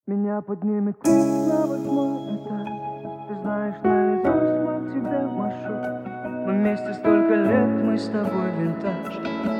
Меня поднимет лифт на 8-й этаж. Ты знаешь наизусть мой к тебе маршрут. Мы вместе столько лет, мы с тобой винтаж.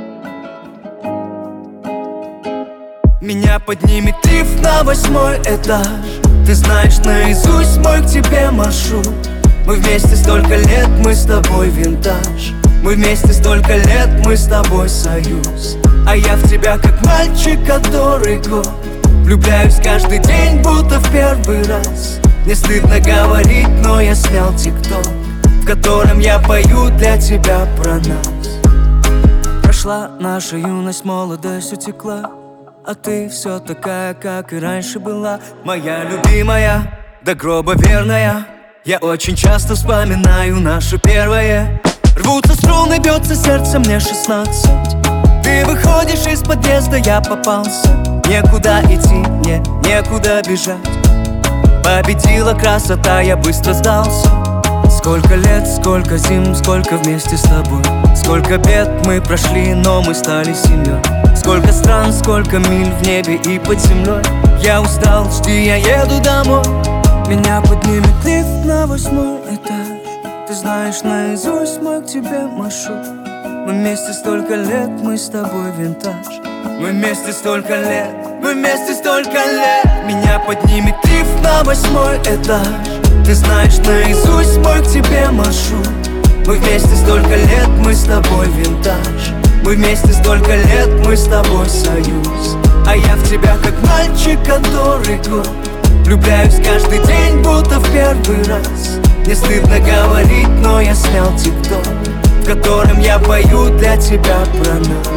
Меня поднимет лифт на 8-й этаж. Ты знаешь наизусть мой к тебе маршрут. Мы вместе столько лет, мы с тобой винтаж. Мы вместе столько лет, мы с тобой союз. А я в тебя как мальчик, который год. Влюбляюсь каждый день, будто в первый раз. Не стыдно говорить, но я снял тикток, в котором я пою для тебя про нас. Прошла наша юность, молодость утекла, а ты все такая, как и раньше была. Моя любимая, до гроба верная. Я очень часто вспоминаю наше первое. Рвутся струны, бьется сердце, мне 16. Ты выходишь из подъезда, я попался. Некуда идти, мне некуда бежать. Победила красота, я быстро сдался. Сколько лет, сколько зим, сколько вместе с тобой. Сколько бед мы прошли, но мы стали семьей. Сколько стран, сколько миль в небе и под землей. Я устал, жди, я еду домой. Меня поднимет лифт на 8-й этаж. Ты знаешь наизусть мой к тебе маршрут. Мы вместе столько лет, мы с тобой винтаж. Мы вместе столько лет, мы вместе столько лет. Меня поднимет лифт на 8-й этаж. Ты знаешь наизусть мой к тебе маршрут. Мы вместе столько лет, мы с тобой винтаж. Мы вместе столько лет, мы с тобой союз. А я в тебя как мальчик, который год. Влюбляюсь каждый день, будто в первый раз. Не стыдно говорить, но я снял тикток, в котором я пою для тебя про нас.